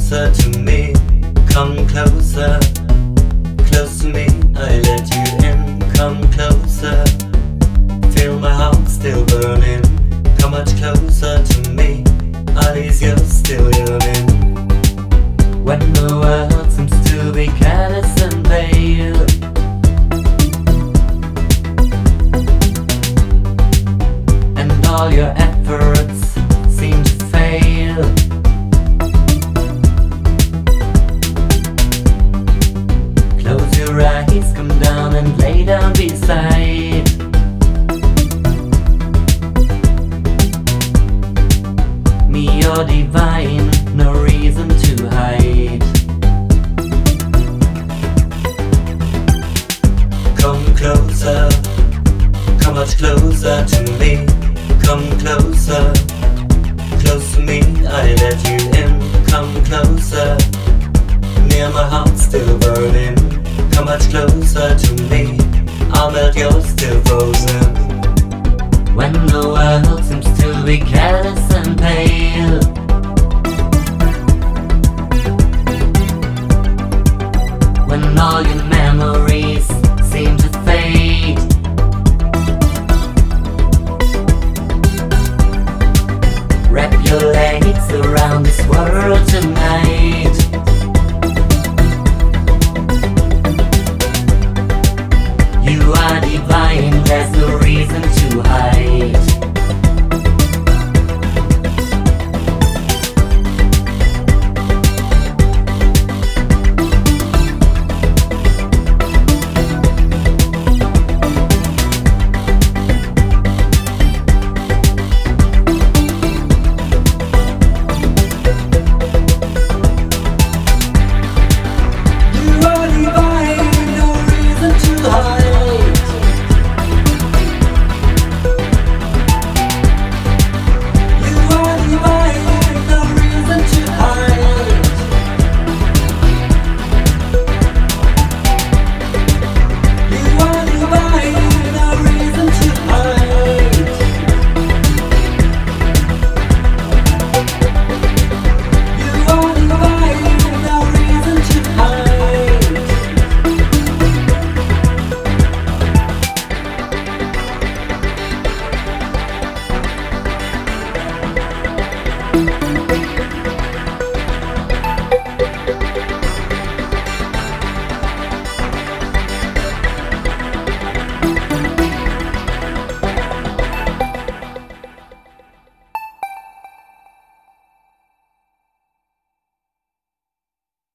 closer to me. Come closer, close to me. I let you in. Come closer. Feel my heart still burning. Come much closer to me. Are these yours still yearning? When the world seems to be careless and pale, and all your efforts seem to fail, close your eyes, come down and lay down beside me. You're divine, no reason to hide. Come closer, come much closer to me. Come closer, close to me. I let you in. Come closer, near my heart still burning. Come much closer to me. I'll melt yours still frozen. When the world seems to be careless and pale, when all your memories seem to fade, wrap your legs around this world tonight. You are divine, there's no reason to hide.